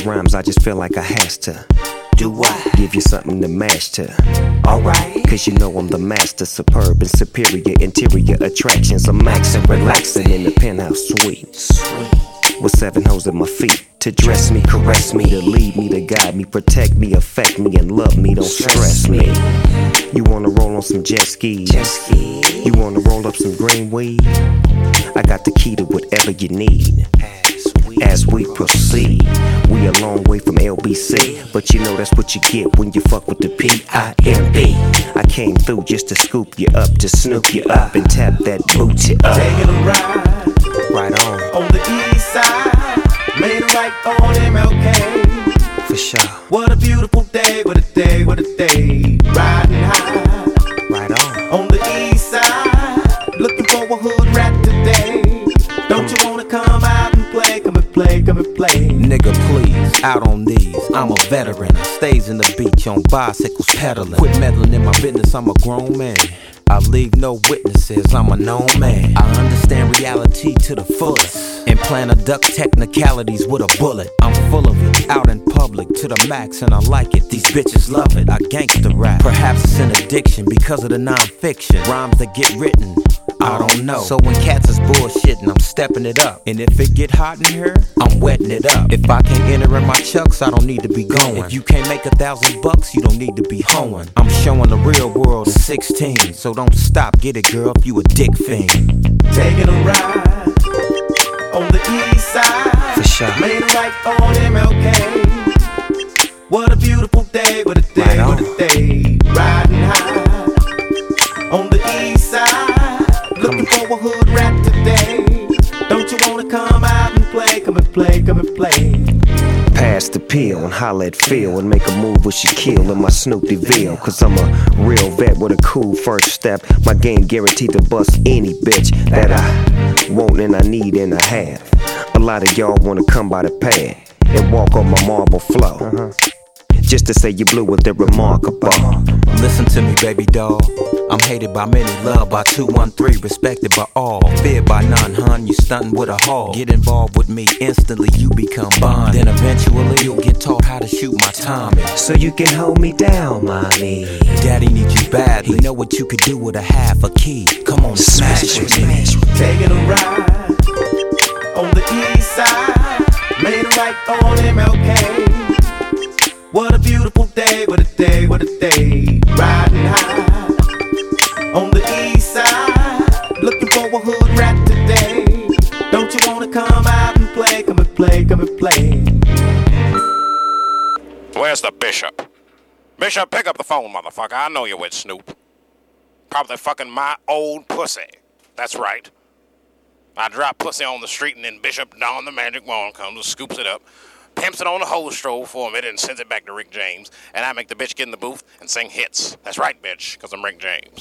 rhymes, I just feel like I has to. Do what? Give you something to mash to. Alright. Cause you know I'm the master, superb and superior interior attractions. I'm maxing, relaxing in the penthouse suite. With 7 hoes at my feet. To dress me, caress me, to lead me, to guide me, protect me, affect me, and love me, don't stress me. You wanna roll on some jet skis? You wanna roll up some green weed? I got the key to whatever you need. As we proceed, we a long way from LBC, but you know that's what you get when you fuck with the P.I.M.P. I came through just to scoop you up, to snoop you up and tap that booty up. Taking a ride, right on the east side, made a right on MLK. For sure. What a beautiful day, what a day, what a day. Riding high, right on the east side, looking for a hood rat today. Don't you wanna come out and play, come and play, come and play? Nigga, please, out on these. I'm a veteran. I stays in the beach on bicycles pedaling. Quit meddling in my business, I'm a grown man. I leave no witnesses, I'm a known man. I understand reality to the fullest and plan to duck technicalities with a bullet. I'm full of it, out in public to the max, and I like it. These bitches love it, I gangsta rap. Perhaps it's an addiction because of the non-fiction rhymes that get written. I don't know. So when cats is bullshitting, I'm stepping it up. And if it get hot in here, I'm wetting it up. If I can't enter in my chucks, I don't need to be going. If you can't make $1,000, you don't need to be hoeing. I'm showing the real world at 16, so don't stop, get it girl if you a dick fiend. Taking a ride, on the east side, for sure. Made a right on MLK. What a beautiful day, what a day, what a day. Riding high, on the east side, looking for a hood rat today. Don't you wanna come out and play, come and play, come and play? Pass the pill and holla at Phil and make a move with Shaquille in my Snoop DeVille. Cause I'm a real vet with a cool first step. My game guaranteed to bust any bitch that I want and I need and I have. A lot of y'all wanna come by the pad and walk on my marble floor. Just to say you blew with the remarkable. Listen to me, baby doll. I'm hated by many, loved by 213, respected by all, feared by none, hun. You stuntin' with a hog. Get involved with me, instantly you become bond. Then eventually you'll get taught how to shoot my timing. So you can hold me down, mommy. Daddy needs you badly. He know what you could do with a half a key. Come on, smash with me. Taking a ride, on the east side, made a right on MLK. What a beautiful day, what a day, what a day. Riding high, on the east side, looking for a hood rat today. Don't you wanna come out and play, come and play, come and play? Where's the bishop? Bishop, pick up the phone, motherfucker. I know you're with Snoop. Probably fucking my old pussy. That's right. I drop pussy on the street and then Bishop Don the Magic Wand comes and scoops it up, pimps it on the whole stroll for me, then sends it back to Rick James, and I make the bitch get in the booth and sing hits. That's right, bitch, because I'm Rick James.